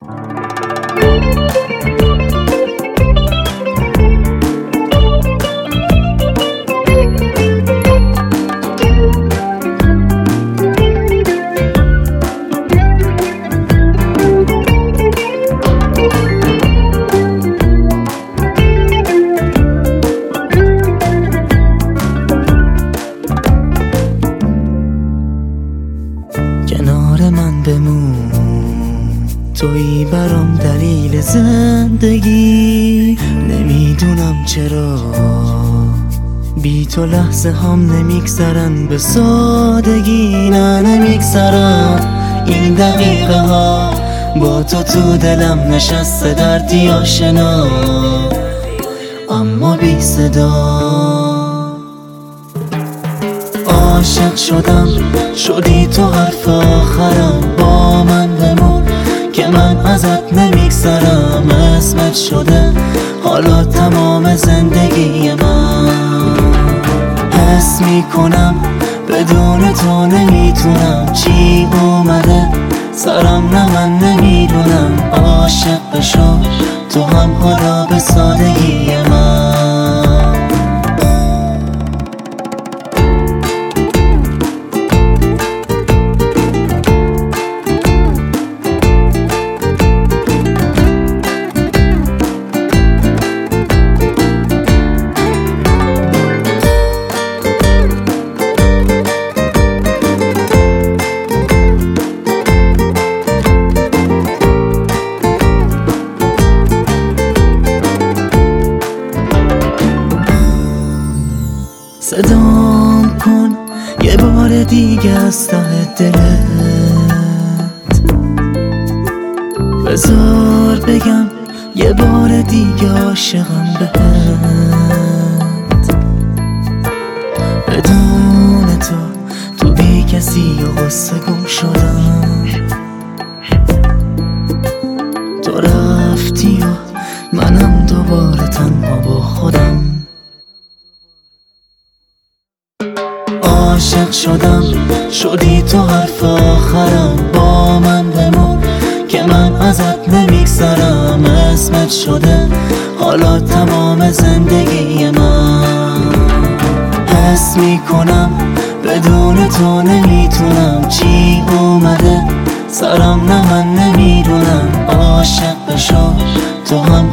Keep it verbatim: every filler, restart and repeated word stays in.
کنار من بمون، تویی برام دلیل زندگی. نمیدونم چرا بی تو لحظه هم نمیگذرن به سادگی. نه نمیگذرن این دقیقه ها با تو تو دلم نشسته دردی آشنا اما بی صدا. عاشق شدم شدی تو حرف آخرم، با من بمون که من ازت نمیگذرم. اسمت شده حالا تمام زندگی من. حس میکنم بدون تو نمیتونم، چی اومده سرم نه من نمیدونم. عاشق بشو تو هم حالا به سادگی من. صدام کن یه بار دیگه از ته دلت، بذار بگم یه بار دیگه عاشقم بهت. بدون تو تو بی کسی و غصه گم شدم. تو رفتی و منم دوباره تنها با خودم. عاشق شدم شدی تو حرف آخرم، با من بمون که من ازت نمیگذرم. اسمت شده حالا تمام زندگی من. حس میکنم بدون تو نمیتونم، چی اومده سرم نه من نمیدونم. عاشق بشو تو هم